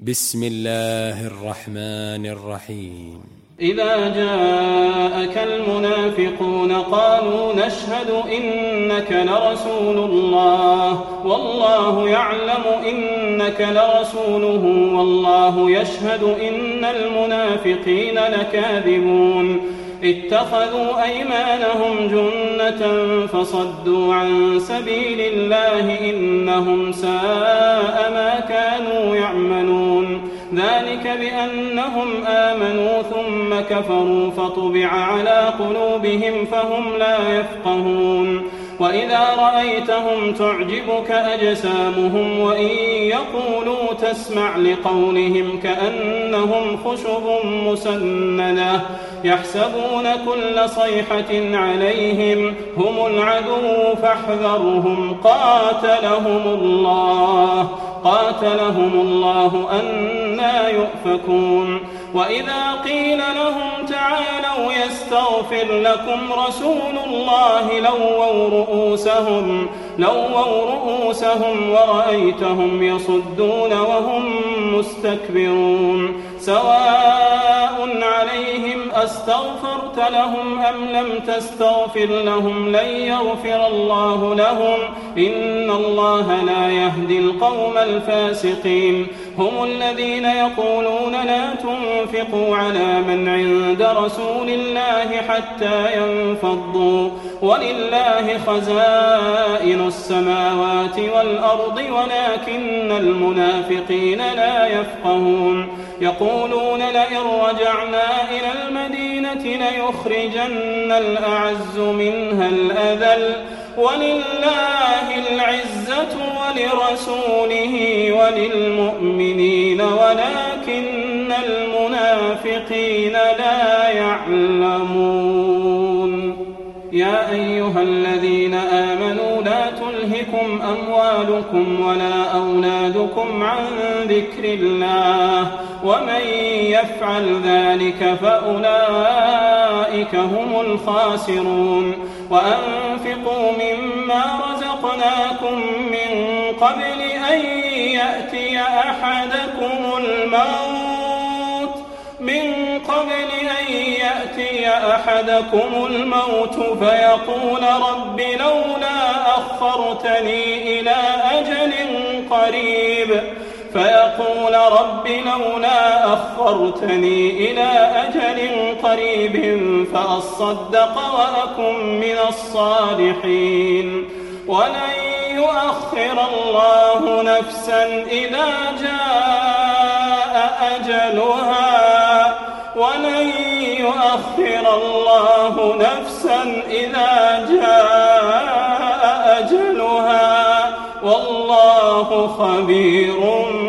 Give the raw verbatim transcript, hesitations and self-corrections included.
بسم الله الرحمن الرحيم. إذا جاءك المنافقون قالوا نشهد إنك لرسول الله والله يعلم إنك لرسوله والله يشهد إن المنافقين لكاذبون اتخذوا أيمانهم جنة فصدوا عن سبيل الله إنهم ساء ما كانوا يعملون ذلك بأنهم آمنوا ثم كفروا فطبع على قلوبهم فهم لا يفقهون وإذا رأيتهم تعجبك أجسامهم وإن يقولوا تسمع لقولهم كأنهم خشب مسندة يحسبون كل صيحة عليهم هم العدو فاحذرهم قاتلهم الله قاتلهم الله أنى يؤفكون وإذا قيل لهم تعالوا يستغفر لكم رسول الله لووا رؤوسهم لووا رؤوسهم ورأيتهم يصدون وهم مستكبرون سواء عليهم أستغفرت لهم أم لم تستغفر لهم لن يغفر الله لهم إن الله لا يهدي القوم الفاسقين هم الذين يقولون لا تنفقوا على من عند رسول الله حتى ينفضوا ولله خزائن السماوات والأرض ولكن المنافقين لا يفقهون يقولون لئن رجعنا إلى المدينة ليخرجن الأعز منها الأذل ولله العزة ولرسوله وللمؤمنين ولكن المنافقين لا يعلمون يا أيها الذين آمنوا لا تلهكم أموالكم ولا أولادكم عن ذكر الله ومن يفعل ذلك فأولئك هم الخاسرون وأنفقوا مما رزقناكم من قبل أن يأتي أحدكم الموت من قبل أن يأتي أحدكم الموت فيقول رب لولا أخرتني إلى أجل قريب فيقول رب لولا أخرتني إلى أجل قريب فأصدق وأكن من الصالحين ولن يؤخر الله نفسا إذا جاء أجلها ولن يؤخر الله نفسا إذا جاء أجلها والله خبير